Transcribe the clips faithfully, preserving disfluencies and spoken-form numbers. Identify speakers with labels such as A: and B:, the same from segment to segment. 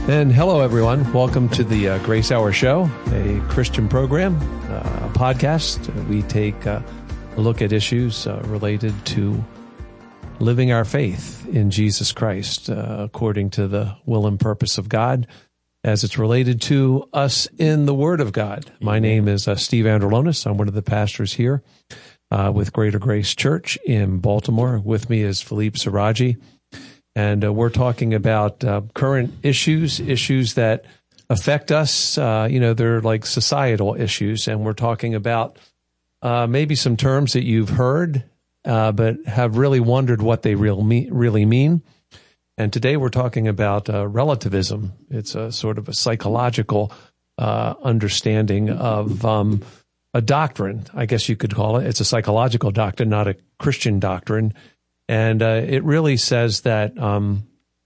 A: And hello, everyone. Welcome to the uh, Grace Hour Show, a Christian program, uh, a podcast. We take uh, a look at issues uh, related to living our faith in Jesus Christ, uh, according to the will and purpose of God, as it's related to us in the Word of God. My name is uh, Steve Androlonis. I'm one of the pastors here uh, with Greater Grace Church in Baltimore. With me is Philippe Siraji. And uh, we're talking about uh, current issues, issues that affect us. Uh, you know, they're like societal issues. And we're talking about uh, maybe some terms that you've heard, uh, but have really wondered what they real me- really mean. And today we're talking about uh, relativism. It's a sort of a psychological uh, understanding of um, a doctrine, I guess you could call it. It's a psychological doctrine, not a Christian doctrine. And uh, it really says that um,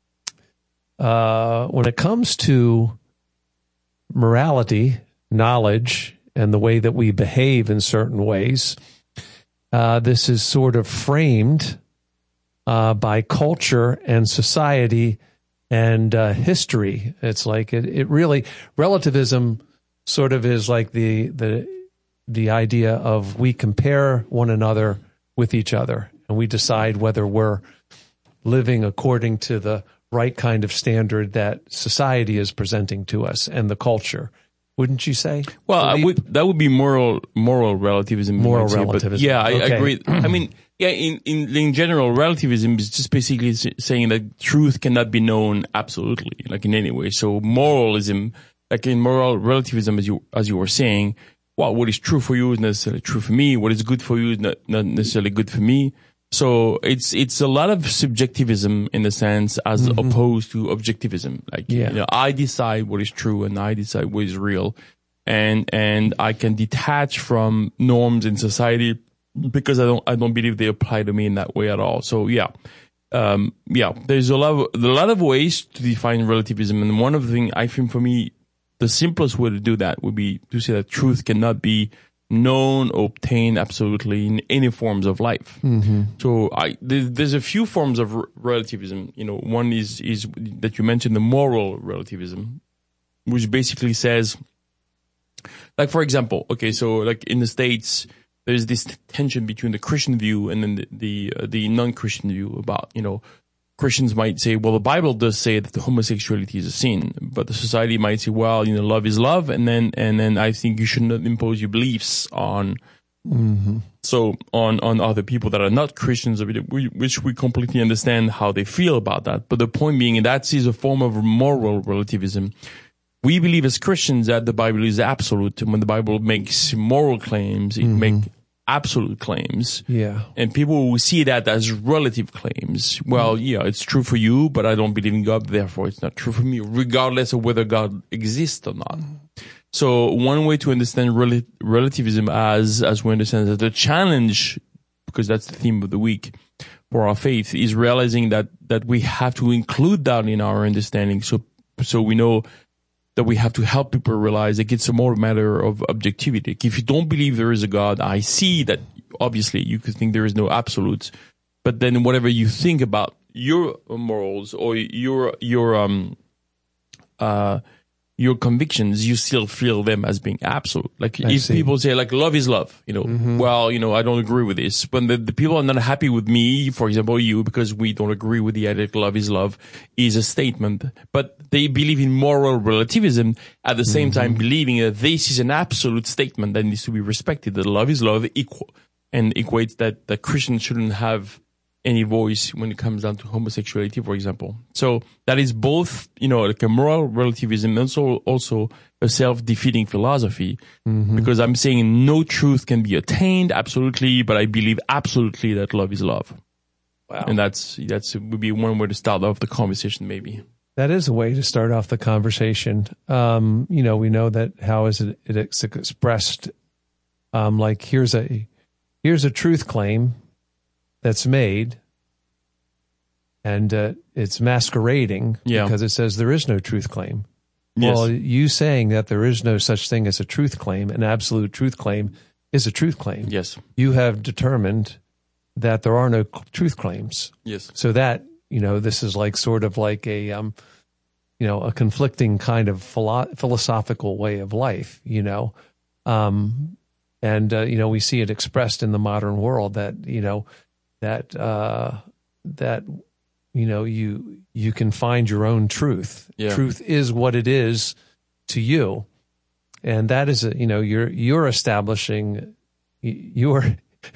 A: uh, when it comes to morality, knowledge, and the way that we behave in certain ways, uh, this is sort of framed uh, by culture and society and uh, history. It's like it, it really relativism sort of is like the the the idea of we compare one another with each other. And we decide whether we're living according to the right kind of standard that society is presenting to us and the culture. Wouldn't you say?
B: Well, I would, that would be moral moral relativism.
A: Moral
B: say,
A: relativism.
B: Yeah, I
A: okay.
B: agree. I mean, yeah, in, in in general, relativism is just basically saying that truth cannot be known absolutely, like in any way. So moralism, like in moral relativism, as you as you were saying, well, what is true for you is necessarily true for me. What is good for you is not, not necessarily good for me. So it's it's a lot of subjectivism in a sense, as mm-hmm. opposed to objectivism. Like yeah. you know, I decide what is true and I decide what is real, and and I can detach from norms in society because I don't I don't believe they apply to me in that way at all. So yeah, um, yeah, there's a lot of, a lot of ways to define relativism, and one of the things I think for me the simplest way to do that would be to say that truth cannot be known or obtained absolutely in any forms of life. Mm-hmm. So I, there, there's a few forms of r- relativism. You know, one is, is that you mentioned, the moral relativism, which basically says, like, for example, okay, so like in the States, there's this tension between the Christian view and then the, the, uh, the non-Christian view about, you know, Christians might say, well, the Bible does say that the homosexuality is a sin, but the society might say, well, you know, love is love, and then and then I think you should not impose your beliefs on, mm-hmm. so on on other people that are not Christians, which we completely understand how they feel about that. But the point being, that is a form of moral relativism. We believe as Christians that the Bible is absolute, and when the Bible makes moral claims, it mm-hmm. makes absolute claims.
A: Yeah. And
B: people will see that as relative claims. Well, yeah, it's true for you, but I don't believe in God, therefore it's not true for me, regardless of whether God exists or not. So one way to understand rel- relativism as, as we understand that the challenge, because that's the theme of the week for our faith, is realizing that, that we have to include that in our understanding. So, so we know that we have to help people realize that it's a more matter of objectivity. If you don't believe there is a God, I see that obviously you could think there is no absolute, but then whatever you think about your morals or your your um uh your convictions, you still feel them as being absolute. Like I if see. people say like love is love, you know, mm-hmm. well, you know, I don't agree with this. When the, the people are not happy with me, for example, you, because we don't agree with the idea that love is love, is a statement. But they believe in moral relativism at the same mm-hmm. time believing that this is an absolute statement that needs to be respected, that love is love equal, and equates that, that Christians shouldn't have any voice when it comes down to homosexuality, for example. So that is both, you know, like a moral relativism and also, also a self-defeating philosophy, mm-hmm. because I'm saying no truth can be attained absolutely, but I believe absolutely that love is love. Wow. And that's, that's would be one way to start off the conversation, maybe.
A: That is a way to start off the conversation. Um, you know, we know that how is it, it's expressed, um, like here's a, here's a truth claim that's made, and uh, it's masquerading yeah. because it says there is no truth claim. Yes. Well, you saying that there is no such thing as a truth claim, an absolute truth claim, is a truth claim.
B: Yes.
A: You have determined that there are no truth claims.
B: Yes.
A: So that, you know, this is like sort of like a, um, you know, a conflicting kind of philo- philosophical way of life, you know. Um, and, uh, you know, we see it expressed in the modern world that, you know, that, uh, that, you know, you, you can find your own truth.
B: Yeah.
A: Truth is what it is to you. And that is, a, you know, you're, you're establishing your,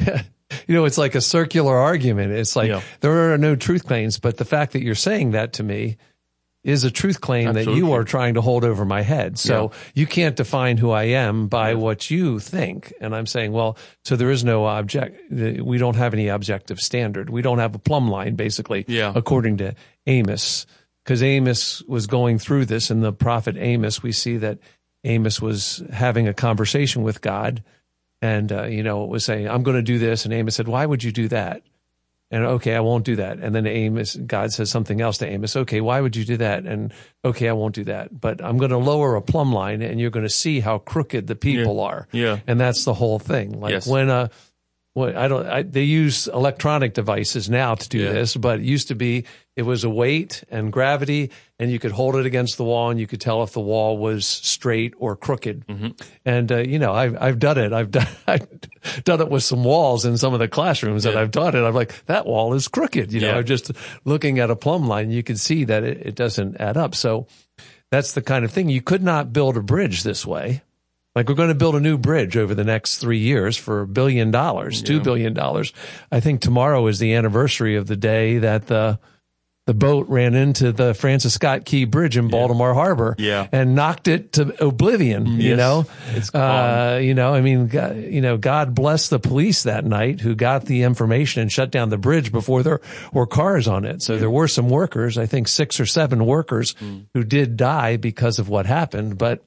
A: you know, it's like a circular argument. It's like, yeah. there are no truth claims, but the fact that you're saying that to me is a truth claim Absolutely. That you are trying to hold over my head. So yeah. you can't define who I am by yeah. what you think. And I'm saying, well, so there is no object. We don't have any objective standard. We don't have a plumb line, basically,
B: yeah.
A: according to Amos. Because Amos was going through this, and the prophet Amos, we see that Amos was having a conversation with God, and, uh, you know, was saying, I'm going to do this. And Amos said, why would you do that? And okay, I won't do that. And then Amos, God says something else to Amos. Okay, why would you do that? And okay, I won't do that. But I'm going to lower a plumb line, and you're going to see how crooked the people
B: yeah.
A: are.
B: Yeah.
A: And that's the whole thing. Like
B: yes.
A: when a, what I don't, I, they use electronic devices now to do
B: yeah.
A: this, but it used to be, it was a weight and gravity, and you could hold it against the wall, and you could tell if the wall was straight or crooked.
B: Mm-hmm.
A: And, uh, you know, I've, I've done it. I've done, I've done it with some walls in some of the classrooms
B: yeah.
A: that I've taught it. I'm like, that wall is crooked. You know,
B: yeah.
A: I'm just looking at a plumb line, you can see that it, it doesn't add up. So that's the kind of thing. You could not build a bridge this way. Like, we're going to build a new bridge over the next three years for a billion dollars, two billion dollars. I think tomorrow is the anniversary of the day that the the boat ran into the Francis Scott Key Bridge in Baltimore yeah. Harbor
B: yeah.
A: and knocked it to oblivion.
B: Yes.
A: You know,
B: it's
A: uh, you know, I mean, God, you know, God bless the police that night who got the information and shut down the bridge before there were cars on it. So yeah. there were some workers, I think six or seven workers mm. who did die because of what happened, but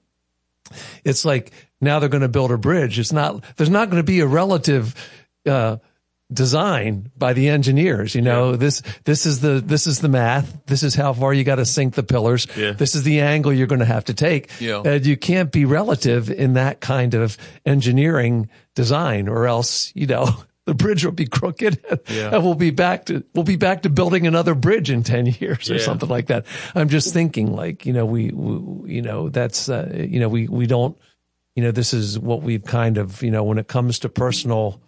A: it's like now they're going to build a bridge. It's not, there's not going to be a relative, uh, design by the engineers. You know, yeah. this, this is the, this is the math. This is how far you got to sink the pillars.
B: Yeah.
A: This is the angle you're going to have to take.
B: Yeah.
A: And you can't be relative in that kind of engineering design, or else, you know, the bridge will be crooked
B: yeah.
A: and we'll be back to, we'll be back to building another bridge in ten years or
B: yeah.
A: something like that. I'm just thinking, like, you know, we, we you know, that's, uh, you know, we, we don't, you know, this is what we've kind of, you know, when it comes to personal,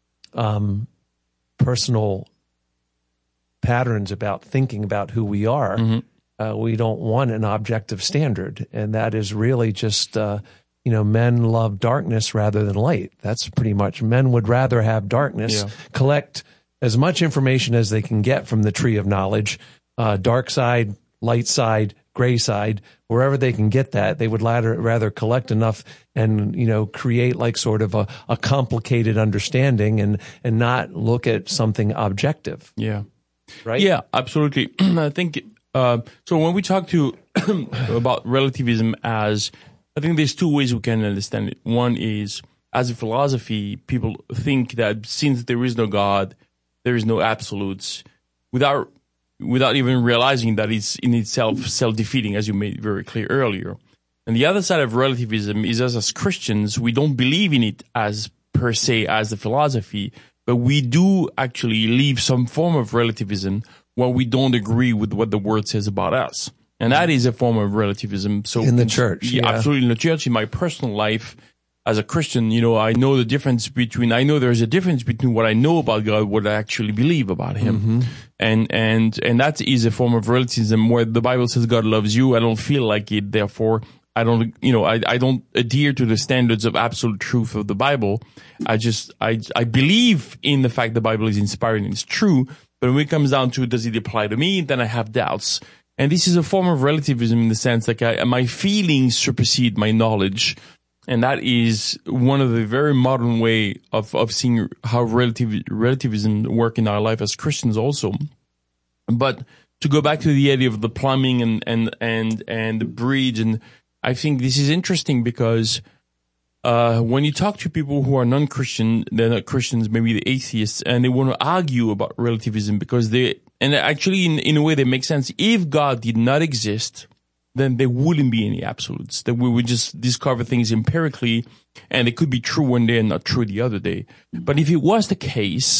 A: um, personal patterns about thinking about who we are, mm-hmm. uh, we don't want an objective standard. And that is really just, uh, you know, men love darkness rather than light. That's pretty much, men would rather have darkness,
B: yeah.
A: collect as much information as they can get from the tree of knowledge, uh, dark side, light side, gray side, wherever they can get that, they would rather, rather collect enough and, you know, create like sort of a, a complicated understanding and, and not look at something objective.
B: Yeah.
A: Right?
B: Yeah, absolutely. I think, uh, so when we talk to about relativism as, I think there's two ways we can understand it. One is, as a philosophy, people think that since there is no God, there is no absolutes, without without even realizing that it's in itself self-defeating, as you made very clear earlier. And the other side of relativism is, as, as Christians, we don't believe in it as per se as a philosophy, but we do actually leave some form of relativism where we don't agree with what the word says about us. And that is a form of relativism. So
A: in the church,
B: yeah,
A: yeah.
B: absolutely in the church. In my personal life, as a Christian, you know, I know the difference between, I know there's a difference between what I know about God, what I actually believe about Him.
A: Mm-hmm.
B: And, and, and that is a form of relativism where the Bible says God loves you. I don't feel like it. Therefore, I don't, you know, I, I don't adhere to the standards of absolute truth of the Bible. I just, I, I believe in the fact the Bible is inspired and it's true. But when it comes down to, does it apply to me? Then I have doubts. And this is a form of relativism in the sense like I, my feelings supersede my knowledge. And that is one of the very modern way of, of seeing how relativ- relativism work in our life as Christians also. But to go back to the idea of the plumbing and, and, and, and the bridge, and I think this is interesting because, uh, when you talk to people who are non-Christian, they're not Christians, maybe the atheists, and they want to argue about relativism because they, and actually in, in a way that makes sense. If God did not exist, then there wouldn't be any absolutes, that we would just discover things empirically and it could be true one day and not true the other day. But if it was the case,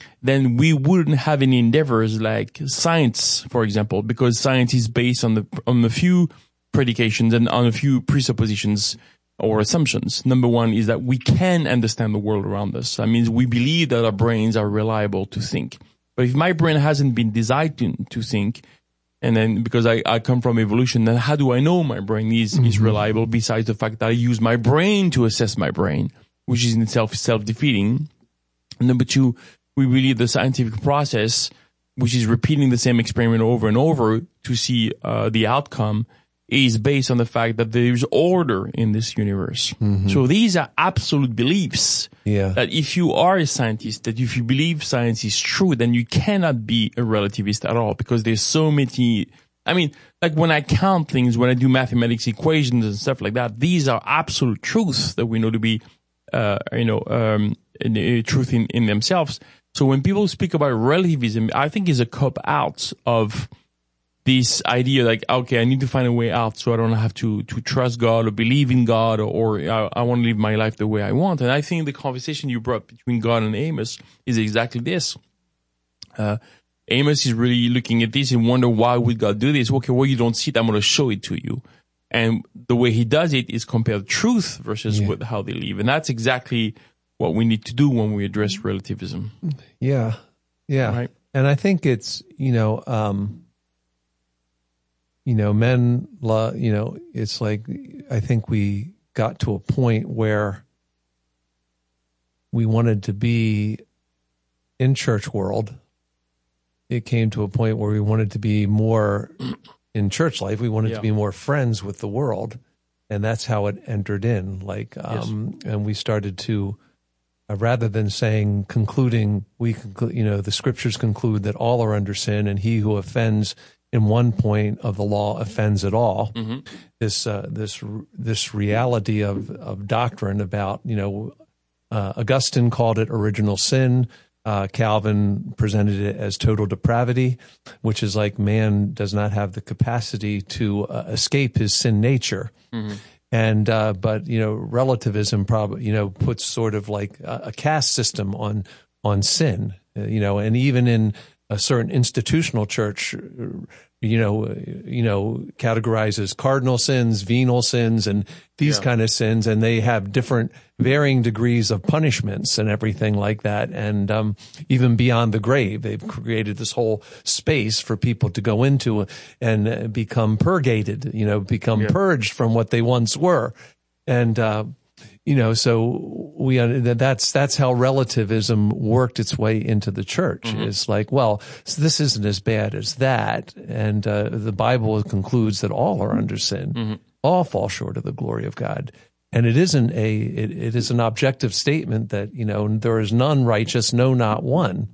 B: then we wouldn't have any endeavors like science, for example, because science is based on the on a few predications and on a few presuppositions or assumptions. Number one is that we can understand the world around us. That means we believe that our brains are reliable to think. But if my brain hasn't been designed to, to think, and then because I, I come from evolution, then how do I know my brain is, mm-hmm. is reliable besides the fact that I use my brain to assess my brain, which is in itself self-defeating. And number two, we believe the scientific process, which is repeating the same experiment over and over to see uh, the outcome, is based on the fact that there's order in this universe. Mm-hmm. So these are absolute beliefs.
A: Yeah.
B: That if you are a scientist, that if you believe science is true, then you cannot be a relativist at all, because there's so many. I mean, like when I count things, when I do mathematics equations and stuff like that, these are absolute truths that we know to be, uh, you know, um, a truth in, in themselves. So when people speak about relativism, I think it's a cop out of this idea like, okay, I need to find a way out so I don't have to, to trust God or believe in God, or, or I, I want to live my life the way I want. And I think the conversation you brought between God and Amos is exactly this. Uh, Amos is really looking at this and wonder, why would God do this? Okay, well, you don't see it. I'm going to show it to you. And the way he does it is compare truth versus yeah. what, how they live. And that's exactly what we need to do when we address relativism.
A: Yeah. Yeah.
B: Right?
A: And I think it's, you know, um, you know, men, you know, it's like, I think we got to a point where we wanted to be in church world. It came to a point where we wanted to be more in church life. We wanted
B: yeah.
A: to be more friends with the world. And that's how it entered in. Like, um, yes. and we started to, uh, rather than saying, concluding, we conclude, you know, the scriptures conclude that all are under sin, and he who offends in one point of the law offends at all. Mm-hmm. This uh, this this reality of of doctrine about, you know, uh, Augustine called it original sin. Uh, Calvin presented it as total depravity, which is like man does not have the capacity to uh, escape his sin nature. Mm-hmm. And uh, but you know, relativism probably you know puts sort of like a, a caste system on on sin. Uh, you know, and even in a certain institutional church, you know, you know, categorizes cardinal sins, venal sins, and these yeah. kind of sins, and they have different varying degrees of punishments and everything like that. And um, even beyond the grave, they've created this whole space for people to go into and become purgated, you know, become yeah. purged from what they once were. And, uh, you know, so we, that's, that's how relativism worked its way into the church. Mm-hmm. It's like, well, so this isn't as bad as that. And, uh, the Bible concludes that all are under sin. Mm-hmm. All fall short of the glory of God. And it isn't a, it, it is an objective statement that, you know, there is none righteous, no, not one.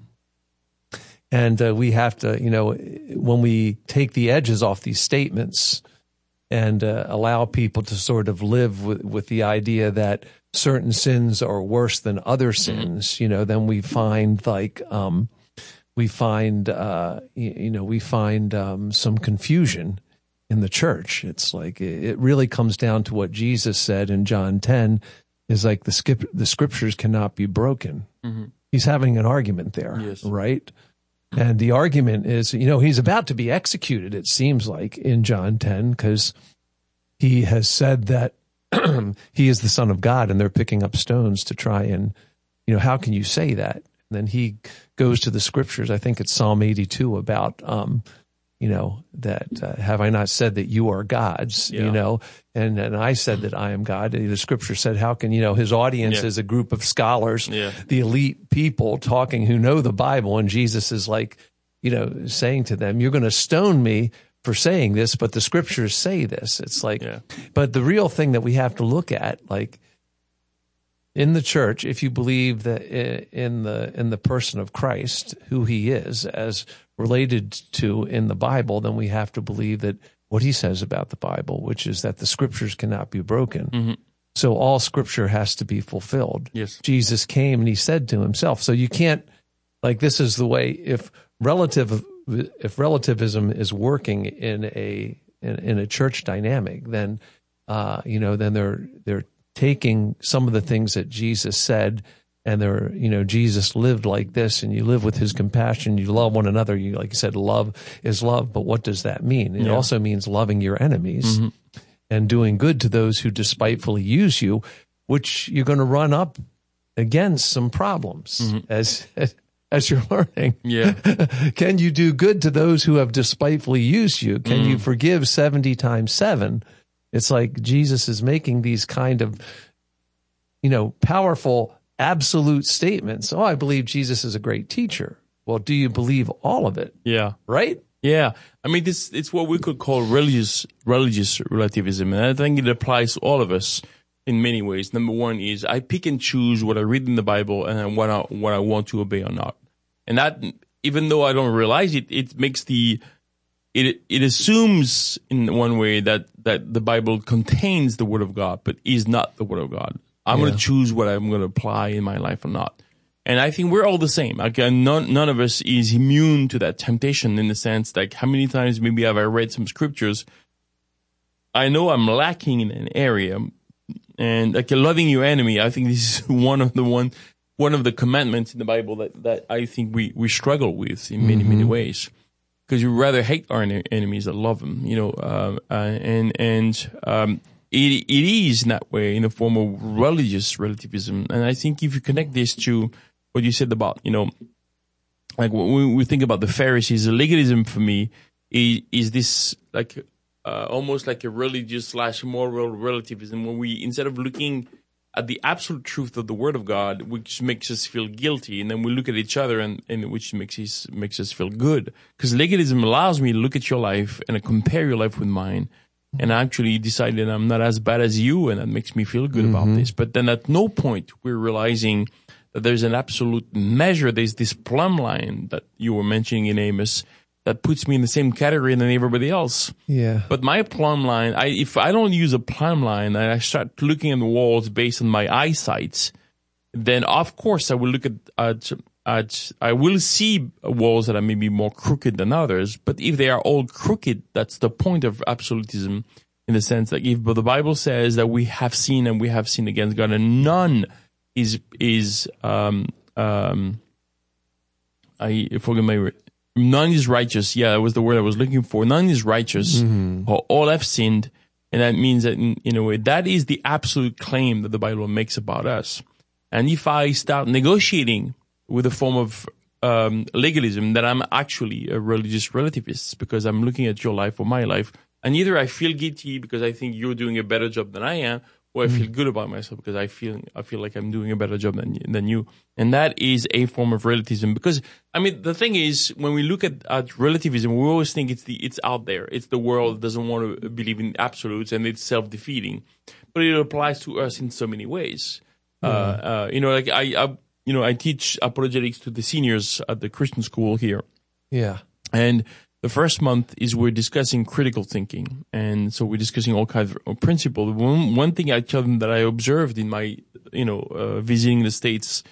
A: And, uh, we have to, you know, when we take the edges off these statements, and uh, allow people to sort of live with, with the idea that certain sins are worse than other sins, you know, then we find like, um, we find, uh, you, you know, we find um, some confusion in the church. It's like, it really comes down to what Jesus said in John ten, is like the skip, the scriptures cannot be broken. Mm-hmm. He's having an argument there, yes. right? And the argument is, you know, he's about to be executed, it seems like, in John ten, because he has said that he is the Son of God, and they're picking up stones to try and, you know, how can you say that? And then he goes to the scriptures. I think it's Psalm eighty-two about, um, you know, that uh, have I not said that you are gods, yeah. you know, and, and I said that I am God. The scripture said, how can, you know, his audience yeah. is a group of scholars, yeah. the elite people talking who know the Bible. And Jesus is like, you know, saying to them, you're going to stone me for saying this, but the scriptures say this. It's like, yeah. but the real thing that we have to look at, like in the church, if you believe that in the, in the person of Christ, who he is as related to in the Bible, then we have to believe that what he says about the Bible, which is that the scriptures cannot be broken. Mm-hmm. So all scripture has to be fulfilled.
B: Yes.
A: Jesus came and he said to himself, so you can't, like, this is the way, if relative, if relativism is working in a, in, in a church dynamic, then, uh, you know, then they're, they're taking some of the things that Jesus said and there, you know, Jesus lived like this, and you live with his compassion, you love one another. You, like you said, love is love, but what does that mean? It
B: Yeah.
A: also means loving your enemies
B: Mhm.
A: and doing good to those who despitefully use you, which you're going to run up against some problems
B: Mhm.
A: as as you're learning.
B: Yeah.
A: Can you do good to those who have despitefully used you? Can
B: Mm.
A: you forgive seventy times seven? It's like Jesus is making these kind of, you know, powerful, absolute statements. Oh, I believe Jesus is a great teacher. Well, do you believe all of it?
B: Yeah.
A: Right?
B: Yeah. I mean, this, it's what we could call religious, religious relativism. And I think it applies to all of us in many ways. Number one is I pick and choose what I read in the Bible and what I, what I want to obey or not. And that, even though I don't realize it, it makes the, it, it assumes in one way that, that the Bible contains the Word of God, but is not the Word of God. I'm
A: Yeah.
B: going to choose what I'm going to apply in my life or not. And I think we're all the same. Like, uh, none, none of us is immune to that temptation in the sense, like, how many times maybe have I read some scriptures? I know I'm lacking in an area, and like loving your enemy, I think this is one of the one, one of the commandments in the Bible that, that I think we, we struggle with in many, mm-hmm. many ways. Because you rather hate our enemies than love them, you know, uh, uh, and, and, um, it, it is in that way in the form of religious relativism. And I think if you connect this to what you said about, you know, like when we think about the Pharisees, the legalism for me is, is this like, uh, almost like a religious slash moral relativism where we, instead of looking at the absolute truth of the Word of God, which makes us feel guilty, and then we look at each other and, and which makes us, makes us feel good. Because legalism allows me to look at your life and compare your life with mine, and I actually decide that I'm not as bad as you, and that makes me feel good mm-hmm. about this. But then at no point we're realizing that there's an absolute measure. There's this plumb line that you were mentioning in Amos that puts me in the same category than everybody else.
A: Yeah.
B: But my plumb line, I, if I don't use a plumb line and I start looking at the walls based on my eyesight, then of course I will look at, at, at, I will see walls that are maybe more crooked than others. But if they are all crooked, that's the point of absolutism in the sense that if the Bible says that we have sinned and we have sinned against God and none is, is, um, um, I forget my, none is righteous. Yeah, that was the word I was looking for. None is righteous. Mm-hmm. All have sinned. And that means that in, in a way, that is the absolute claim that the Bible makes about us. And if I start negotiating with a form of um, legalism, then I'm actually a religious relativist because I'm looking at your life or my life. And either I feel guilty because I think you're doing a better job than I am, or I feel good about myself because I feel I feel like I'm doing a better job than than you. And that is a form of relativism. Because I mean, the thing is, when we look at, at relativism, we always think it's the it's out there. It's the world doesn't want to believe in absolutes, and it's self-defeating. But it applies to us in so many ways. Yeah. Uh, uh, you know, like I, I, you know, I teach apologetics to the seniors at the Christian school here.
A: Yeah,
B: and the first month is we're discussing critical thinking. And so we're discussing all kinds of principles. One, one thing I tell them that I observed in my, you know, uh, visiting the States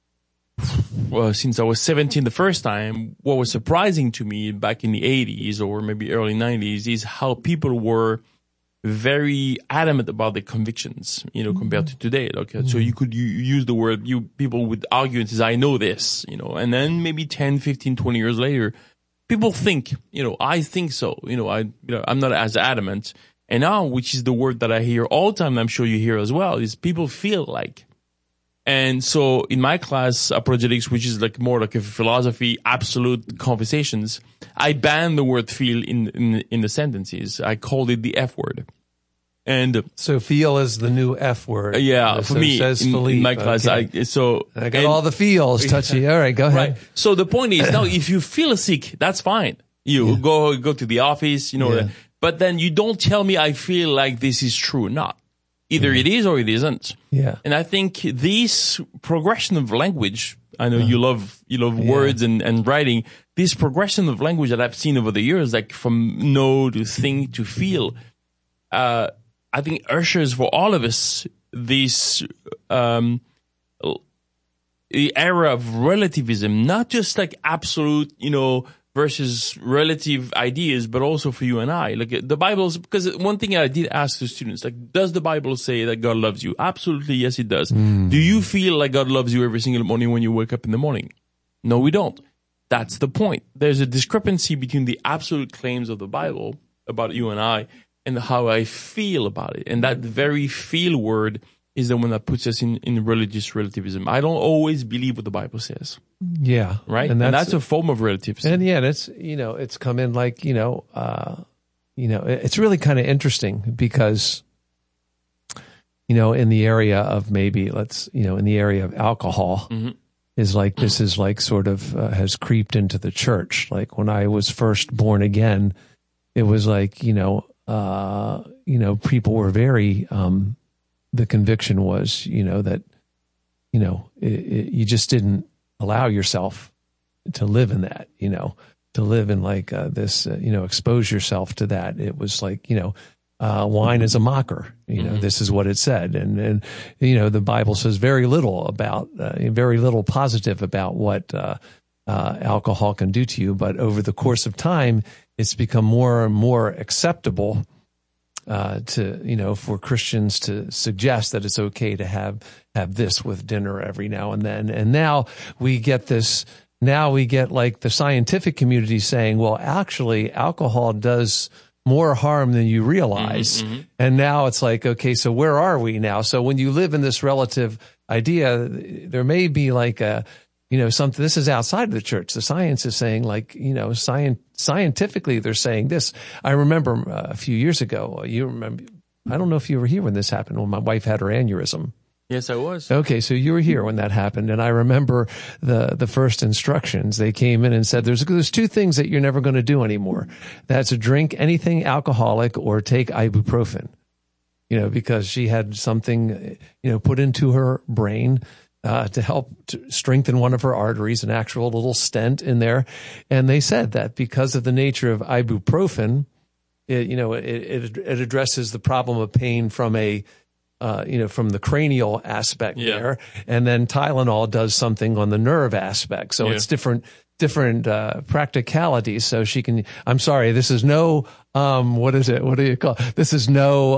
B: uh, since I was seventeen the first time, what was surprising to me back in the eighties or maybe early nineties is how people were very adamant about their convictions, you know, compared to today. Okay, mm-hmm. So you could you use the word, you people would argue and say, I know this, you know, and then maybe ten, fifteen, twenty years later, people think, you know, I think so. You know, I, you know, I'm not as adamant. And now, which is the word that I hear all the time, I'm sure you hear as well, is people feel like. And so in my class, apologetics, which is like more like a philosophy, absolute conversations, I ban the word feel in, in, in the sentences. I called it the F word. And
A: so feel is the new F word.
B: Uh, yeah,
A: so
B: for me,
A: says
B: in,
A: Philippe,
B: in my class,
A: okay.
B: I, so.
A: I got and, all the feels touchy. All right, go ahead.
B: Right. So the point is, now if you feel sick, that's fine. You yeah. go, go to the office, you know, yeah. but then you don't tell me I feel like this is true or not. Either yeah. it is or it isn't.
A: Yeah.
B: And I think this progression of language, I know uh, you love, you love yeah. words and, and writing, this progression of language that I've seen over the years, like from know to think to feel, uh, I think ushers for all of us this um, the era of relativism, not just like absolute, you know, versus relative ideas, but also for you and I. Like the Bible's, because one thing I did ask the students, like, does the Bible say that God loves you? Absolutely, yes, it does. Mm. Do you feel like God loves you every single morning when you wake up in the morning? No, we don't. That's the point. There's a discrepancy between the absolute claims of the Bible about you and I and how I feel about it. And that very feel word is the one that puts us in, in religious relativism. I don't always believe what the Bible says.
A: Yeah.
B: Right? And that's, and that's a form of relativism.
A: And yeah, it's, you know, it's come in like, you know, uh, you know, it's really kind of interesting because, you know, in the area of maybe, let's, you know, in the area of alcohol, mm-hmm. is like, this is like sort of uh, has creeped into the church. Like when I was first born again, it was like, you know, uh, you know, people were very, um, the conviction was, you know, that, you know, it, it, you just didn't allow yourself to live in that, you know, to live in like uh, this, uh, you know, expose yourself to that. It was like, you know, uh, wine is a mocker, you know, mm-hmm. this is what it said. And, and, you know, the Bible says very little about, uh, very little positive about what uh, uh, alcohol can do to you. But over the course of time, it's become more and more acceptable Uh, to, you know, for Christians to suggest that it's okay to have, have this with dinner every now and then. And now we get this, now we get like the scientific community saying, well, actually alcohol does more harm than you realize. Mm-hmm. And now it's like, okay, so where are we now? So when you live in this relative idea, there may be like a, you know, something, this is outside of the church. The science is saying like, you know, science, scientifically, they're saying this. I remember uh, a few years ago, you remember, I don't know if you were here when this happened, when my wife had her aneurysm.
B: Yes, I was.
A: Okay. So you were here when that happened. And I remember the, the first instructions. They came in and said, there's, there's two things that you're never going to do anymore. That's to drink anything alcoholic or take ibuprofen, you know, because she had something, you know, put into her brain Uh, to help to strengthen one of her arteries, an actual little stent in there. And they said that because of the nature of ibuprofen, it, you know, it, it, it addresses the problem of pain from a, uh, you know, from the cranial aspect yeah. there. And then Tylenol does something on the nerve aspect. So yeah. it's different, different, uh, practicalities. So she can, I'm sorry, this is no, um, what is it? What do you call it? This is no,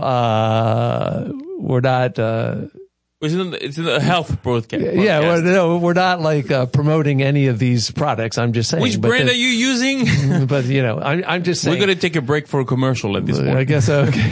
A: uh, we're not, uh,
B: It's a health broadcast.
A: Yeah, well, no, we're not like uh, promoting any of these products. I'm just saying.
B: Which brand
A: the,
B: are you using?
A: But you know, I'm, I'm just saying.
B: We're going to take a break for a commercial at this point.
A: I guess okay.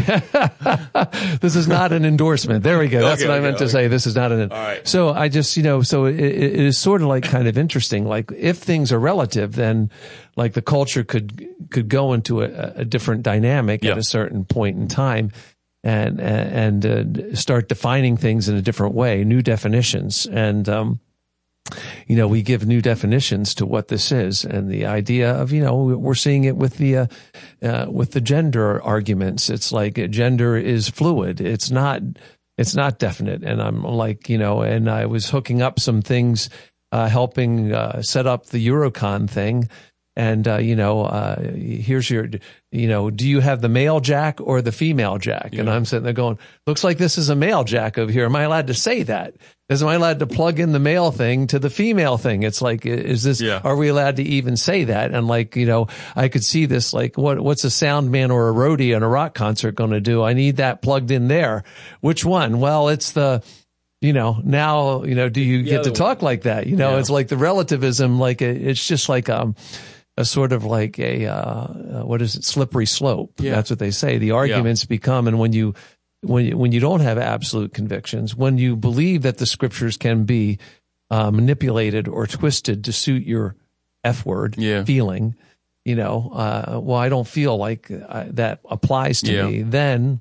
A: This is not an endorsement. There we go. That's okay, what I meant okay, to okay. say. This is not an.
B: All right.
A: So I just, you know, so it, it is sort of like kind of interesting. Like if things are relative, then like the culture could could go into a, a different dynamic yeah. at a certain point in time. And, and, uh, start defining things in a different way, new definitions. And, um, you know, we give new definitions to what this is. And the idea of, you know, we're seeing it with the, uh, uh, with the gender arguments. It's like gender is fluid. It's not, it's not definite. And I'm like, you know, and I was hooking up some things, uh, helping, uh, set up the Eurocon thing. And, uh, you know, uh, here's your, you know, do you have the male jack or the female jack? Yeah. And I'm sitting there going, looks like this is a male jack over here. Am I allowed to say that? Am I allowed to plug in the male thing to the female thing? It's like, is this, yeah. are we allowed to even say that? And like, you know, I could see this, like, what, what's a sound man or a roadie in a rock concert going to do? I need that plugged in there. Which one? Well, it's the, you know, now, you know, do you get to talk like that? You know, yeah. It's like the relativism, like it, it's just like, um, a sort of like a, uh, what is it? Slippery slope. Yeah. That's what they say. The arguments yeah. become, and when you, when you, when you don't have absolute convictions, when you believe that the scriptures can be, uh, manipulated or twisted to suit your F word
B: yeah.
A: feeling, you know, uh, well, I don't feel like uh, that applies to yeah. me. Then,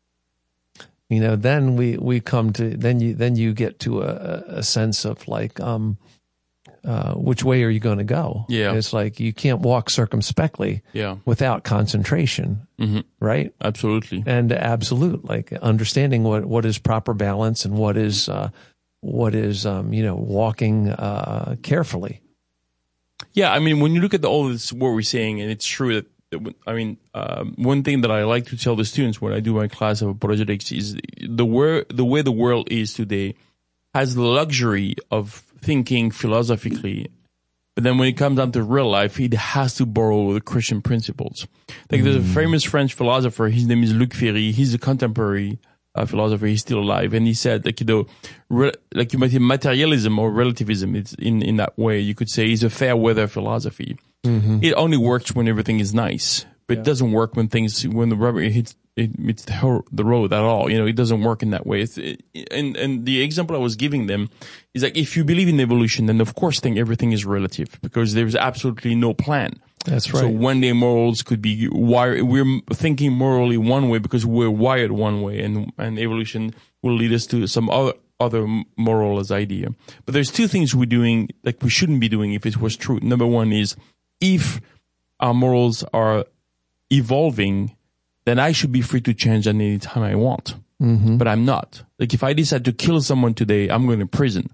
A: you know, then we, we come to, then you, then you get to a, a sense of like, um, Uh, which way are you going to go?
B: Yeah.
A: It's like you can't walk circumspectly
B: yeah.
A: without concentration,
B: mm-hmm.
A: right?
B: Absolutely.
A: And absolute, like understanding what, what is proper balance and what is, uh, what is, um, you know, walking, uh, carefully.
B: Yeah. I mean, when you look at the, all this, what we're saying, and it's true that, that I mean, um, one thing that I like to tell the students when I do my class of apologetics is the wor- the way the world is today has the luxury of thinking philosophically But then when it comes down to real life, it has to borrow the Christian principles. Like mm. there's a famous French philosopher. His name is Luc Ferry. He's a contemporary uh, philosopher. He's still alive. And he said, like, you know, re- like you might say materialism or relativism, it's in, in that way, you could say, is a fair weather philosophy. Mm-hmm. It only works when everything is nice. But yeah. it doesn't work when things, when the rubber hits, it hits the, the road at all. You know, it doesn't work in that way. It's, it, and, and the example I was giving them is like, if you believe in evolution, then of course think everything is relative because there's absolutely no plan.
A: That's right.
B: So one day morals could be wired, we're thinking morally one way because we're wired one way, and, and evolution will lead us to some other, other moral as idea. But there's two things we're doing, like we shouldn't be doing if it was true. Number one is, if our morals are evolving, then I should be free to change at any time I want. Mm-hmm. But I'm not. Like if I decide to kill someone today, I'm going to prison.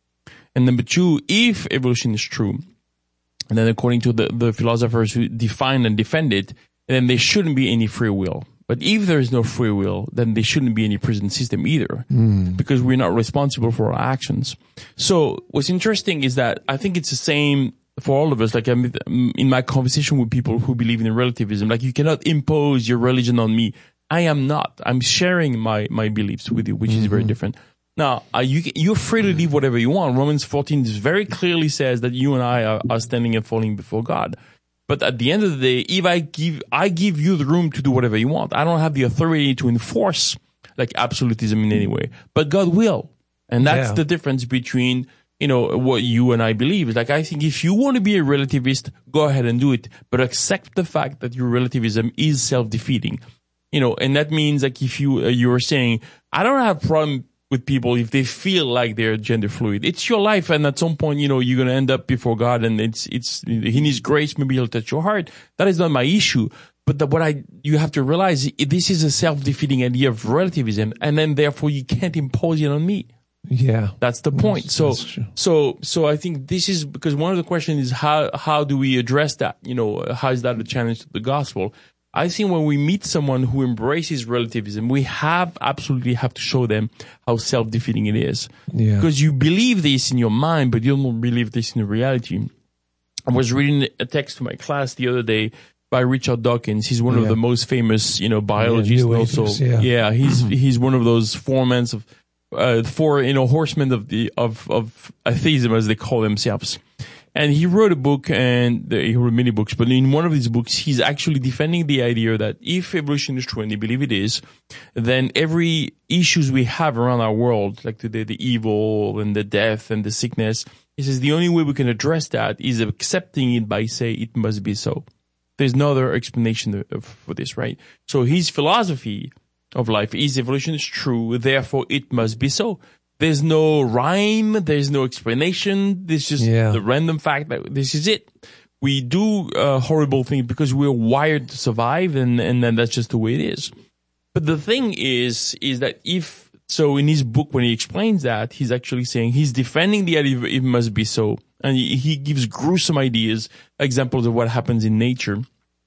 B: And number two, if evolution is true, and then according to the, the philosophers who define and defend it, then there shouldn't be any free will. But if there is no free will, then there shouldn't be any prison system either, mm. because we're not responsible for our actions. So what's interesting is that I think it's the same for all of us. Like I'm in my conversation with people who believe in relativism, like you cannot impose your religion on me. I am not. I'm sharing my, my beliefs with you, which mm-hmm. is very different. Now, uh, you, you're free to believe whatever you want. Romans fourteen very clearly says that you and I are, are standing and falling before God. But at the end of the day, if I give, I give you the room to do whatever you want. I don't have the authority to enforce like absolutism in any way, but God will. And that's yeah. the difference between, you know, what you and I believe. Is like, I think if you want to be a relativist, go ahead and do it, but accept the fact that your relativism is self-defeating. You know, and that means like if you, uh, you're saying, I don't have a problem with people if they feel like they're gender fluid. It's your life, and at some point, you know, you're going to end up before God, and it's, it's, in His grace, maybe He'll touch your heart. That is not my issue. But the, what I, you have to realize, this is a self-defeating idea of relativism, and then therefore you can't impose it on me.
A: Yeah.
B: That's the point. That's, so, that's so, so I think this is, because one of the questions is how, how do we address that? You know, how is that a challenge to the gospel? I think when we meet someone who embraces relativism, we have absolutely have to show them how self-defeating it is. Yeah. Because you believe this in your mind, but you don't believe this in reality. I was reading a text to my class the other day by Richard Dawkins. He's one yeah. of the most famous, you know, biologists.
A: Yeah,
B: also,
A: atheists, yeah.
B: yeah, he's he's one of those foremen of, uh, four, you know, horsemen of the of of atheism, as they call themselves. And he wrote a book, and he wrote many books, but in one of these books, he's actually defending the idea that if evolution is true, and they believe it is, then every issues we have around our world, like today, the evil and the death and the sickness, he says the only way we can address that is accepting it by saying it must be so. There's no other explanation for this, right? So his philosophy of life is evolution is true, therefore it must be so. There's no rhyme. There's no explanation. There's just yeah. the random fact that this is it. We do uh, horrible things because we're wired to survive, and, and then that's just the way it is. But the thing is, is that if, so in his book, when he explains that, he's actually saying he's defending the idea of it must be so. And he, he gives gruesome ideas, examples of what happens in nature.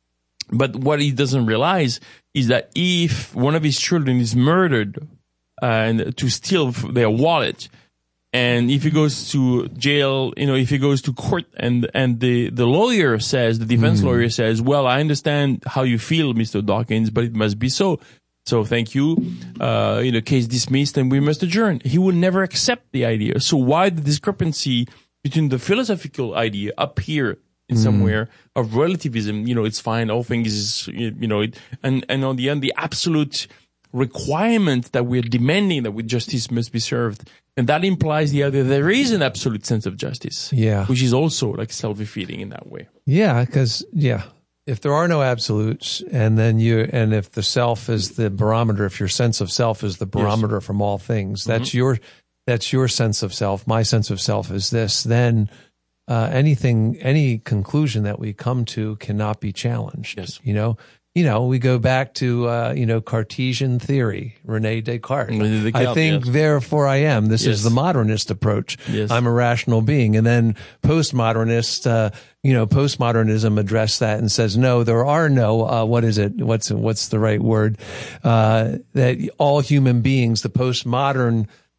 B: But what he doesn't realize is that if one of his children is murdered, and to steal their wallet, and if he goes to jail, you know, if he goes to court, and and the the lawyer says, the defense mm. lawyer says, well, I understand how you feel, Mister Dawkins, but it must be so. So thank you, uh, you know, case dismissed, and we must adjourn. He will never accept the idea. So why the discrepancy between the philosophical idea up here in mm. somewhere of relativism? You know, it's fine, all things, you know, it, and and on the end, the absolute requirement that we're demanding that with justice must be served. And that implies the other, there is an absolute sense of justice.
A: Yeah.
B: Which is also like self-defeating in that way.
A: Yeah. Cause yeah, if there are no absolutes, and then you, and if the self is the barometer, if your sense of self is the barometer yes. from all things, that's mm-hmm. your, that's your sense of self. My sense of self is this, then, uh, anything, any conclusion that we come to cannot be challenged.
B: Yes.
A: You know, You know, we go back to, uh, you know, Cartesian theory, René Descartes.
B: Descartes
A: I think,
B: yes.
A: therefore I am. This
B: yes.
A: is the modernist approach.
B: Yes.
A: I'm a rational being. And then postmodernist, uh, you know, postmodernism addressed that and says, no, there are no, uh, what is it? What's, what's the right word? Uh, that all human beings, the postmodern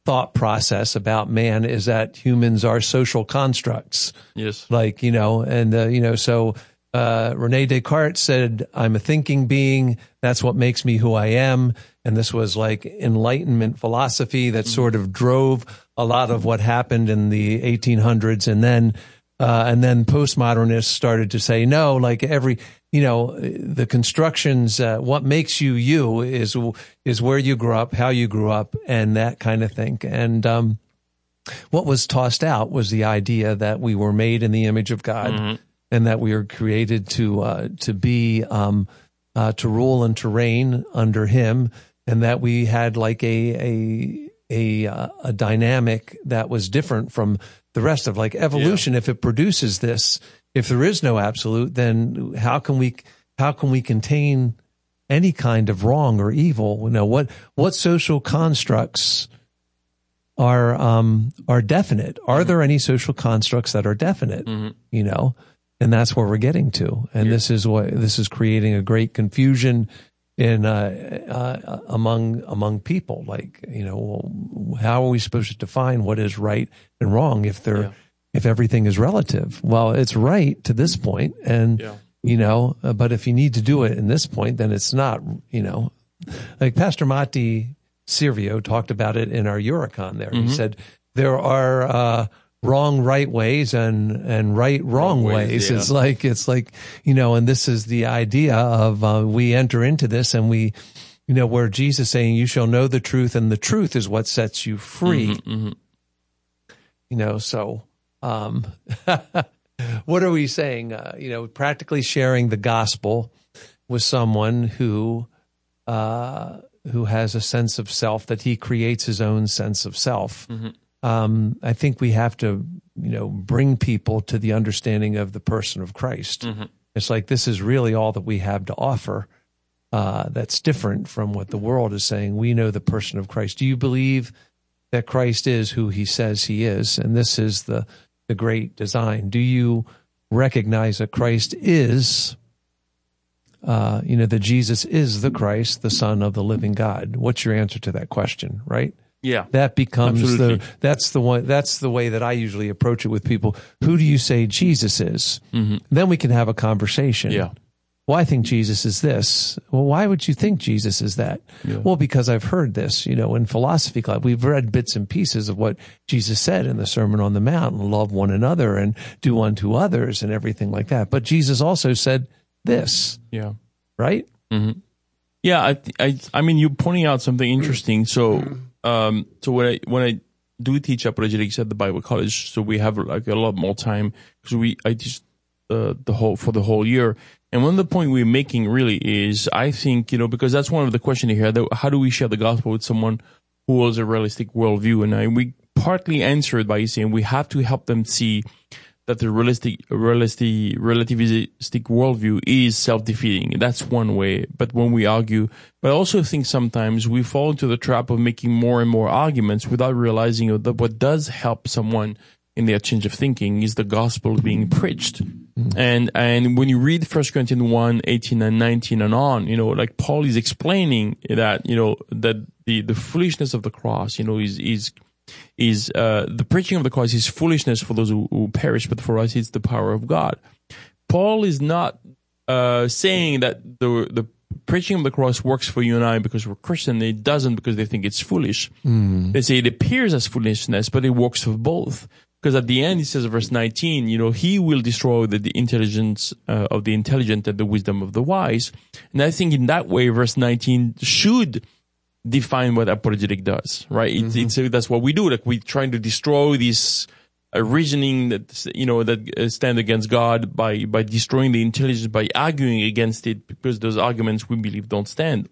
A: thought process about man is that humans are social constructs.
B: Yes.
A: Like, you know, and, uh, you know, so uh, Rene Descartes said, I'm a thinking being. That's what makes me who I am. And this was like Enlightenment philosophy that mm-hmm. sort of drove a lot of what happened in the eighteen hundreds. And then, uh, and then postmodernists started to say, no, like every, you know, the constructions, uh, what makes you you is, is where you grew up, how you grew up, and that kind of thing. And, um, what was tossed out was the idea that we were made in the image of God mm-hmm. and that we were created to, uh, to be, um, uh, to rule and to reign under him, and that we had like a, a, a, uh, a dynamic that was different from the rest of like evolution. Yeah. If it produces this, if there is no absolute, then how can we, how can we contain any kind of wrong or evil? You know, what, what social constructs are, um, are definite? Are mm-hmm. there any social constructs that are definite? Mm-hmm. You know, and that's where we're getting to. And yeah. this is what, this is creating a great confusion in, uh, uh, among, among people. Like, you know, how are we supposed to define what is right and wrong if they're, yeah. if everything is relative? Well, it's right to this point, and, yeah. you know, uh, but if you need to do it in this point, then it's not, you know, like Pastor Matti Sirvio talked about it in our Eurocon there. Mm-hmm. He said, there are, uh, wrong right ways and, and right wrong, wrong ways. ways. Yeah. It's like, it's like, you know, and this is the idea of, uh, we enter into this and we, you know, where Jesus saying, you shall know the truth, and the truth is what sets you free. Mm-hmm, mm-hmm. You know, so, um, what are we saying? Uh, you know, practically sharing the gospel with someone who, uh, who has a sense of self, that he creates his own sense of self. Mm-hmm. Um, I think we have to, you know, bring people to the understanding of the person of Christ. Mm-hmm. It's like, this is really all that we have to offer. Uh, that's different from what the world is saying. We know the person of Christ. Do you believe that Christ is who he says he is? And this is the, the great design. Do you recognize that Christ is, uh, you know, that Jesus is the Christ, the Son of the living God? What's your answer to that question, right?
B: Yeah.
A: That becomes
B: absolutely.
A: the, that's the one, that's the way that I usually approach it with people. Who do you say Jesus is? Mm-hmm. Then we can have a conversation.
B: Yeah.
A: Well, I think Jesus is this. Well, why would you think Jesus is that? Yeah. Well, because I've heard this, you know, in philosophy club, we've read bits and pieces of what Jesus said in the Sermon on the Mount, and love one another and do unto others and everything like that. But Jesus also said this.
B: Yeah.
A: Right?
B: Mm-hmm. Yeah. I, I, I mean, you're pointing out something interesting. So, um, so when I, when I do teach apologetics at the Bible College, so we have like a lot more time because we, I teach uh, the whole, for the whole year. And one of the point we're making really is, I think, you know, because that's one of the questions here, that how do we share the gospel with someone who has a realistic worldview? And I, we partly answer it by saying we have to help them see that the realistic, realistic, relativistic worldview is self-defeating. That's one way. But when we argue, but I also think sometimes we fall into the trap of making more and more arguments without realizing that what does help someone in their change of thinking is the gospel being preached. Mm-hmm. And, and when you read First Corinthians one, eighteen and nineteen and on, you know, like Paul is explaining that, you know, that the, the foolishness of the cross, you know, is, is, is, uh, the preaching of the cross is foolishness for those who, who perish, but for us it's the power of God. Paul is not, uh, saying that the, the preaching of the cross works for you and I because we're Christian. It doesn't, because they think it's foolish. Mm. They say it appears as foolishness, but it works for both. Because at the end, he says, verse nineteen, you know, he will destroy the, the intelligence uh, of the intelligent and the wisdom of the wise. And I think in that way, verse nineteen should define what apologetic does, right? Mm-hmm. It's, it's, that's what we do. Like, we're trying to destroy this uh, reasoning that, you know, that uh, stand against God by, by destroying the intelligence, by arguing against it, because those arguments we believe don't stand.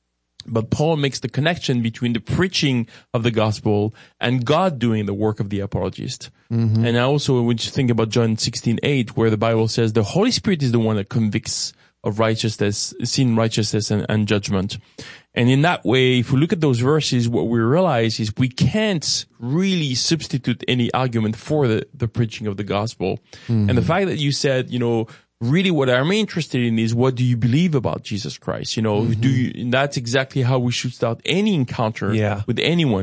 B: But Paul makes the connection between the preaching of the gospel and God doing the work of the apologist. Mm-hmm. And I also, when you think about John sixteen eight, where the Bible says the Holy Spirit is the one that convicts of righteousness, sin, righteousness, and, and judgment. And in that way, if we look at those verses, what we realize is we can't really substitute any argument for the, the preaching of the gospel. Mm-hmm. And the fact that you said, you know, really what I'm interested in is, what do you believe about Jesus Christ? You know, mm-hmm. do you, and that's exactly how we should start any encounter
A: yeah.
B: with anyone.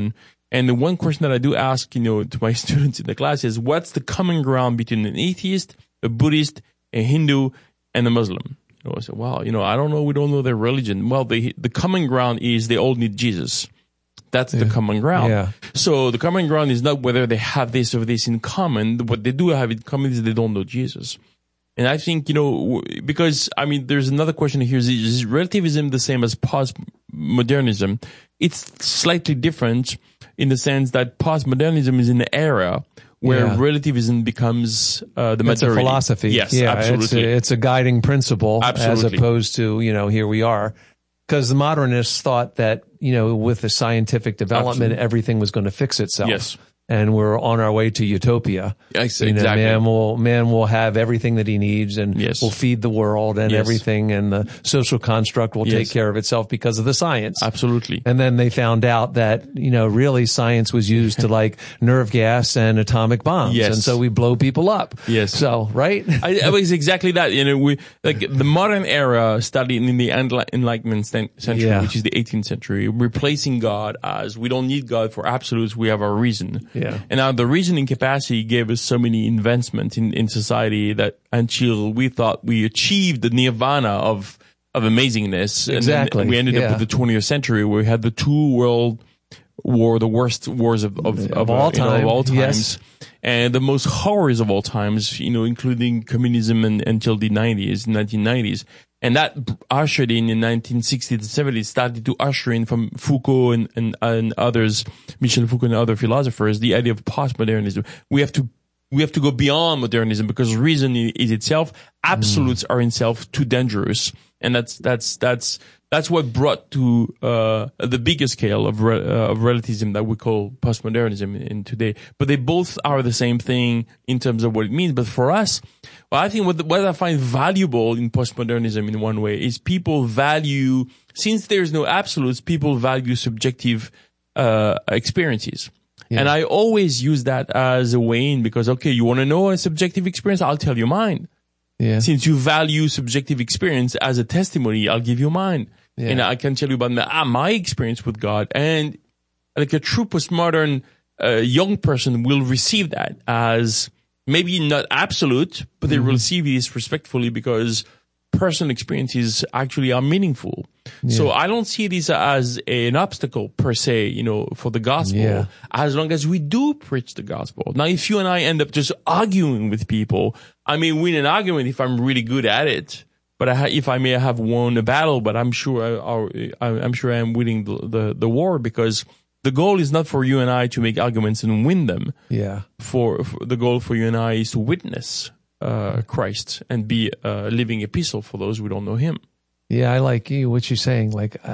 B: And the one question that I do ask, you know, to my students in the class is, what's the common ground between an atheist, a Buddhist, a Hindu, and a Muslim? You know, I say, wow, you know, I don't know. We don't know their religion. Well, the the common ground is they all need Jesus. That's yeah. the common ground.
A: Yeah.
B: So the common ground is not whether they have this or this in common. What they do have in common is they don't know Jesus. And I think, you know, because, I mean, there's another question here. Is, is relativism the same as postmodernism? It's slightly different in the sense that postmodernism is an era where yeah. relativism becomes uh, the
A: it's
B: majority.
A: It's a philosophy.
B: Yes,
A: yeah,
B: absolutely.
A: It's a, it's a guiding principle
B: absolutely.
A: as opposed to, you know, here we are. Because the modernists thought that, you know, with the scientific development, absolutely. everything was going to fix itself.
B: Yes.
A: And we're on our way to utopia.
B: Yes,
A: you know,
B: exactly.
A: Man will, man will have everything that he needs and
B: yes.
A: will feed the world and
B: yes.
A: everything, and the social construct will
B: yes.
A: take care of itself because of the science.
B: Absolutely.
A: And then they found out that, you know, really science was used to like nerve gas and atomic bombs.
B: Yes.
A: And so we blow people up.
B: Yes.
A: So, right?
B: I, it was exactly that. You know, we, like the modern era started in the Enlightenment century,
A: yeah.
B: which is the eighteenth century, replacing God as we don't need God for absolutes. We have our reason.
A: Yeah.
B: And now the reasoning capacity gave us so many advancements in, in society that until we thought we achieved the nirvana of, of amazingness.
A: Exactly.
B: And then we ended
A: yeah.
B: up with the twentieth century where we had the two world war, the worst wars of, of, of,
A: of all
B: uh,
A: time.
B: You know, of all times.
A: Yes.
B: And the most horrors of all times, you know, including communism and, until the nineties, nineteen nineties. And that ushered in in nineteen sixties and seventies, started to usher in from Foucault and, and, and others, Michel Foucault and other philosophers, the idea of postmodernism. We have to, we have to go beyond modernism because reason is itself. Absolutes mm. are in itself too dangerous. And that's, that's, that's, that's what brought to, uh, the bigger scale of, re- uh, of relativism that we call postmodernism in, in today. But they both are the same thing in terms of what it means. But for us, well, I think what, what I find valuable in postmodernism in one way is people value, since there's no absolutes, people value subjective, uh, experiences. Yeah. And I always use that as a way in because, okay, you want to know a subjective experience? I'll tell you mine.
A: Yeah.
B: Since you value subjective experience as a testimony, I'll give you mine. Yeah. And I can tell you about my, ah, my experience with God. And like a true postmodern uh, young person will receive that as maybe not absolute, but they mm-hmm. will receive this respectfully because personal experiences actually are meaningful. Yeah. So I don't see this as an obstacle per se, you know, for the gospel,
A: yeah.
B: as long as we do preach the gospel. Now, if you and I end up just arguing with people, I may win an argument if I'm really good at it. But I ha- if I may have won a battle, but I'm sure I, I, I'm sure I'm winning the, the, the war because the goal is not for you and I to make arguments and win them.
A: Yeah. For,
B: for the goal for you and I is to witness uh, Christ and be a living epistle for those who don't know Him.
A: Yeah, I like you. What you're saying. Like uh,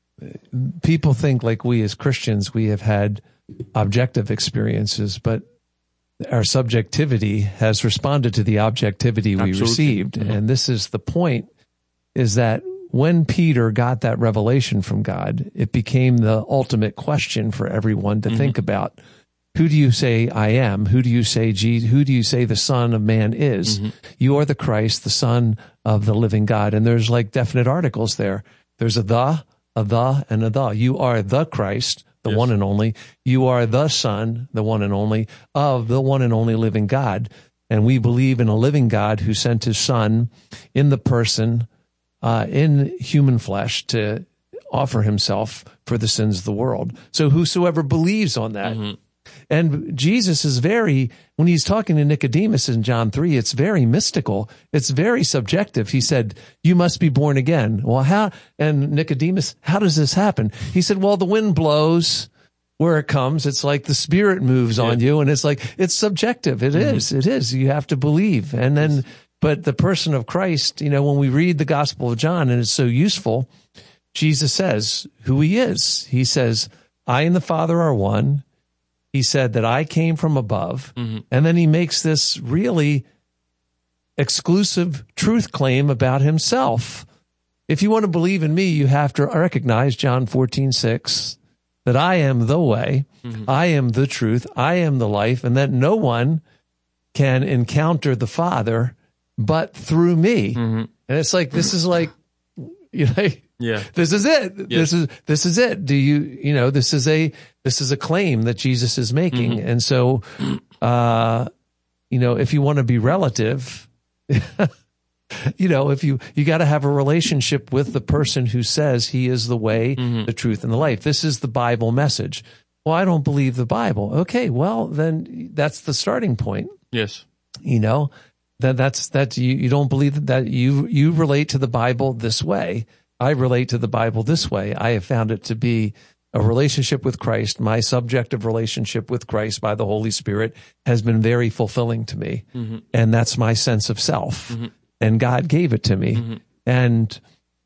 A: people think like we as Christians we have had objective experiences, but our subjectivity has responded to the objectivity we
B: Absolutely.
A: received. Mm-hmm. And this is the point, is that when Peter got that revelation from God, it became the ultimate question for everyone to mm-hmm. think about. Who do you say I am? Who do you say Jesus? Who do you say the Son of Man is? Mm-hmm. You are the Christ, the Son of the living God. And there's like definite articles there. There's a the, a the, and a the. You are the Christ, the yes. one and only. You are the Son, the one and only, of the one and only living God. And we believe in a living God who sent His Son in the person, uh, in human flesh to offer Himself for the sins of the world. So whosoever believes on that. Mm-hmm. And Jesus is very, when He's talking to Nicodemus in John three, it's very mystical. It's very subjective. He said, you must be born again. Well, how, and Nicodemus, how does this happen? He said, well, the wind blows where it comes. It's like the Spirit moves yeah. on you. And it's like, it's subjective. It mm-hmm. is. It is. You have to believe. And then, but the person of Christ, you know, when we read the Gospel of John, and it's so useful, Jesus says who He is. He says, I and the Father are one. He said that I came from above. Mm-hmm. And then He makes this really exclusive truth claim about Himself. If you want to believe in me, you have to recognize John fourteen six, that I am the way, mm-hmm. I am the truth, I am the life, and that no one can encounter the Father but through me. Mm-hmm. And it's like, this is like, you know,
B: Yeah.
A: This is it.
B: Yes.
A: This is, this is it. Do you, you know, this is a, this is a claim that Jesus is making. Mm-hmm. And so, uh, you know, if you want to be relative, you know, if you, you got to have a relationship with the person who says he is the way, mm-hmm. the truth, and the life. This is the Bible message. Well, I don't believe the Bible. Okay. Well, then that's the starting point.
B: Yes.
A: You know, that that's, that you, you don't believe that you, you relate to the Bible this way. I relate to the Bible this way. I have found it to be a relationship with Christ. My subjective relationship with Christ by the Holy Spirit has been very fulfilling to me. Mm-hmm. And that's my sense of self. Mm-hmm. And God gave it to me. Mm-hmm. And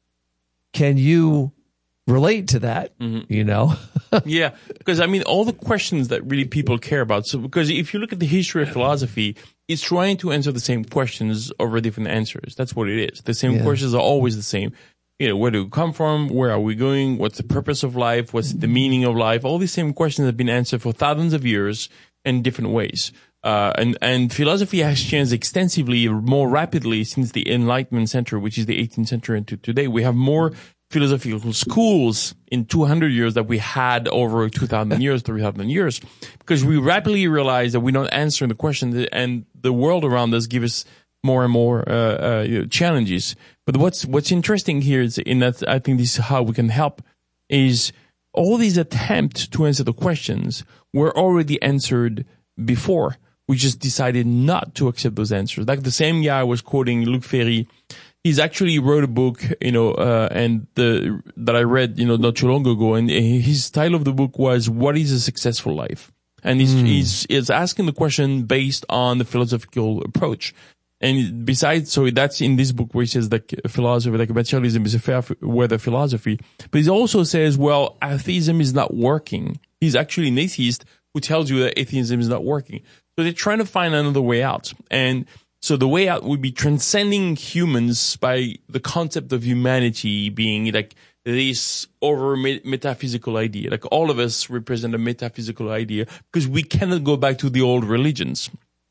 A: can you relate to that? Mm-hmm. You know?
B: Yeah. Because I mean, all the questions that really people care about. So, because if you look at the history of philosophy, it's trying to answer the same questions over different answers. That's what it is. The same yeah. questions are always the same. You know, where do we come from? Where are we going? What's the purpose of life? What's the meaning of life? All these same questions have been answered for thousands of years in different ways. Uh, and, and philosophy has changed extensively, more rapidly since the Enlightenment century, which is the eighteenth century into today. We have more philosophical schools in two hundred years that we had over two thousand years, three thousand years, because we rapidly realized that we're not answering the question, and the world around us gives us more and more uh, uh, you know, challenges. But what's what's interesting here is, in that I think this is how we can help, is all these attempts to answer the questions were already answered before. We just decided not to accept those answers. Like the same guy I was quoting, Luc Ferry, he's actually wrote a book, you know, uh, and the that I read, you know, not too long ago, and his title of the book was "What is a Successful Life?" And he's mm. he's, he's asking the question based on the philosophical approach. And besides, so that's in this book where he says that philosophy, like materialism is a fair weather philosophy. But he also says, well, atheism is not working. He's actually an atheist who tells you that atheism is not working. So they're trying to find another way out. And so the way out would be transcending humans by the concept of humanity being like this over metaphysical idea. Like all of us represent a metaphysical idea because we cannot go back to the old religions.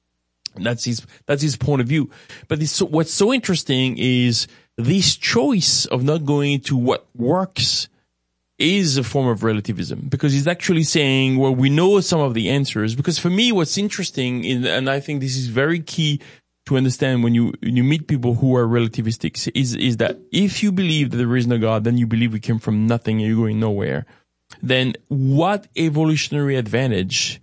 B: And that's his, that's his point of view. But it's, what's so interesting is this choice of not going into what works is a form of relativism, because he's actually saying, well, we know some of the answers. Because for me, what's interesting, in, and I think this is very key to understand when you, when you meet people who are relativistic, is, is that if you believe that there is no God, then you believe we came from nothing and you're going nowhere. Then what evolutionary advantage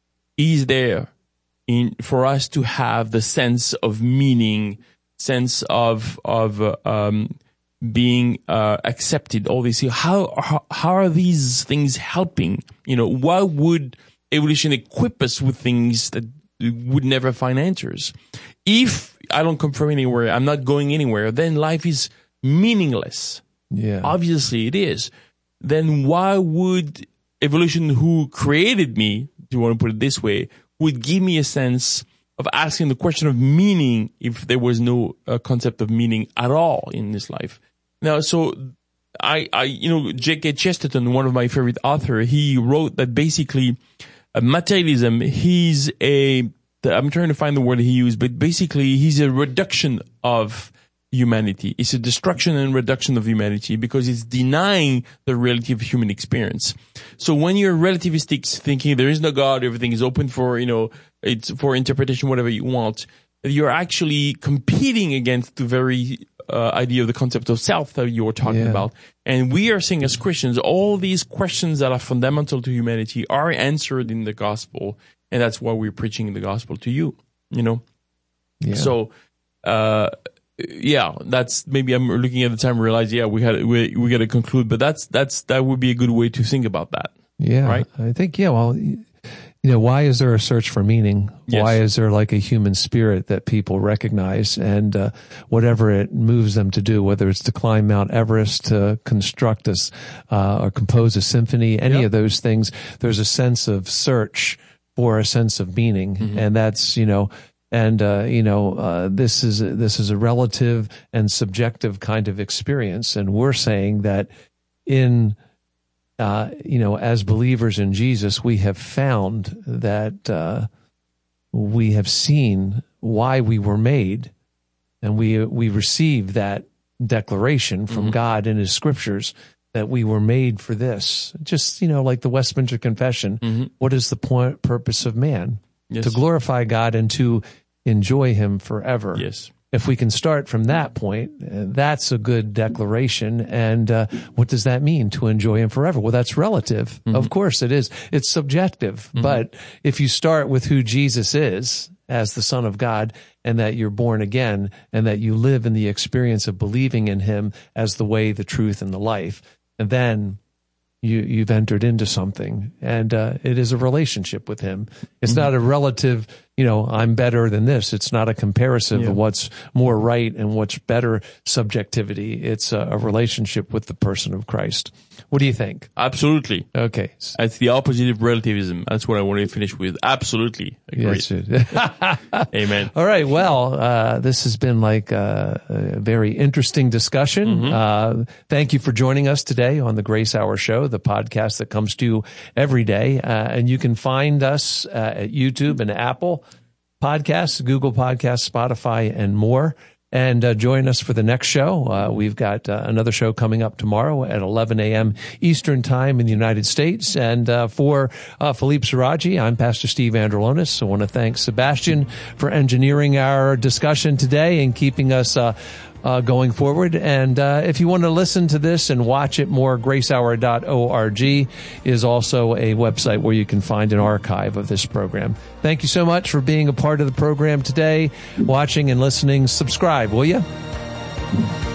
B: is there in, for us to have the sense of meaning, sense of, of, uh, um, being, uh, accepted, all this? How, how, how are these things helping? You know, why would evolution equip us with things that would never find answers? If I don't come from anywhere, I'm not going anywhere, then life is meaningless.
A: Yeah.
B: Obviously it is. Then why would evolution, who created me, do you want to put it this way, would give me a sense of asking the question of meaning if there was no uh, concept of meaning at all in this life? Now, so I, I, you know, J K Chesterton, one of my favorite authors, he wrote that basically uh, materialism, he's a, I'm trying to find the word he used, but basically he's a reduction of humanity. It's a destruction and reduction of humanity because it's denying the reality of human experience. So when you're relativistic, thinking there is no God, everything is open for, you know, it's for interpretation, whatever you want, you're actually competing against the very uh, idea of the concept of self that you were talking yeah. about. And we are saying as Christians, all these questions that are fundamental to humanity are answered in the gospel. And that's why we're preaching the gospel to you, you know? Yeah. So, uh, yeah, that's maybe I'm looking at the time and realize, yeah, we had, we, we got to conclude, but that's, that's, that would be a good way to think about that.
A: Yeah.
B: Right.
A: I think, yeah, well, you know, why is there a search for meaning?
B: Yes.
A: Why is there like a human spirit that people recognize, and uh, whatever it moves them to do, whether it's to climb Mount Everest, to construct a, uh, or compose a symphony, any yep. of those things, there's a sense of search for a sense of meaning. Mm-hmm. And that's, you know, and, uh, you know, uh, this is, this is a relative and subjective kind of experience. And we're saying that in, uh, you know, as believers in Jesus, we have found that, uh, we have seen why we were made, and we, we receive that, declaration from mm-hmm. God in his scriptures that we were made for this. Just, you know, like the Westminster Confession, mm-hmm. what is the point, purpose of man? Yes. To glorify God and to enjoy him forever.
B: Yes.
A: If we can start from that point, that's a good declaration. And uh, what does that mean, to enjoy him forever? Well, that's relative. Mm-hmm. Of course it is. It's subjective. Mm-hmm. But if you start with who Jesus is as the Son of God, and that you're born again, and that you live in the experience of believing in him as the way, the truth, and the life, and then you, you've entered into something, and uh, it is a relationship with him. It's mm-hmm. not a relative, you know, I'm better than this. It's not a comparison yeah. of what's more right and what's better subjectivity. It's a, a relationship with the person of Christ. What do you think?
B: Absolutely.
A: Okay.
B: It's the opposite of relativism. That's what I want to finish with. Absolutely. Agreed.
A: Yes.
B: Amen.
A: All right. Well, uh, this has been like a, a very interesting discussion. Mm-hmm. Uh, thank you for joining us today on the Grace Hour Show, the podcast that comes to you every day. Uh, and you can find us uh, at YouTube and Apple Podcasts, Google Podcasts, Spotify, and more. And uh, join us for the next show. Uh, we've got uh, another show coming up tomorrow at eleven a.m. Eastern Time in the United States. And uh, for uh, Philippe Siraji, I'm Pastor Steve Androlonis. I want to thank Sebastian for engineering our discussion today and keeping us uh, uh, going forward. And uh, if you want to listen to this and watch it more, grace hour dot org is also a website where you can find an archive of this program. Thank you so much for being a part of the program today, watching and listening. Subscribe, will you?